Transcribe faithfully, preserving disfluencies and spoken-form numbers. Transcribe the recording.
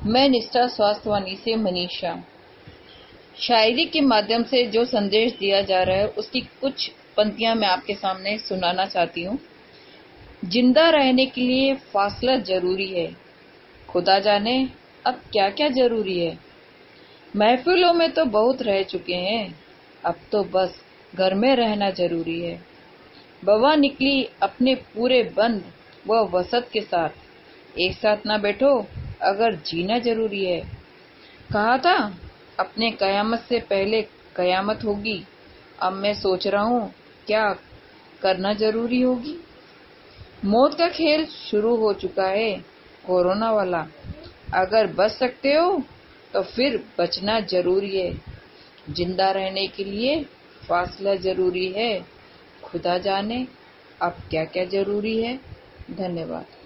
मैं निष्ठा स्वास्थ्यवाणी से मनीषा। शायरी के माध्यम से जो संदेश दिया जा रहा है उसकी कुछ पंक्तियां मैं आपके सामने सुनाना चाहती हूँ। जिंदा रहने के लिए फासला जरूरी है, खुदा जाने अब क्या क्या जरूरी है। महफिलों में तो बहुत रह चुके हैं, अब तो बस घर में रहना जरूरी है। बवा निकली अपने पूरे बंद व वसत के साथ, एक साथ ना बैठो अगर जीना जरूरी है। कहा था अपने कयामत से पहले कयामत होगी, अब मैं सोच रहा हूँ क्या करना जरूरी होगी। मौत का खेल शुरू हो चुका है कोरोना वाला, अगर बच सकते हो तो फिर बचना जरूरी है। जिंदा रहने के लिए फासला जरूरी है, खुदा जाने अब क्या क्या जरूरी है। धन्यवाद।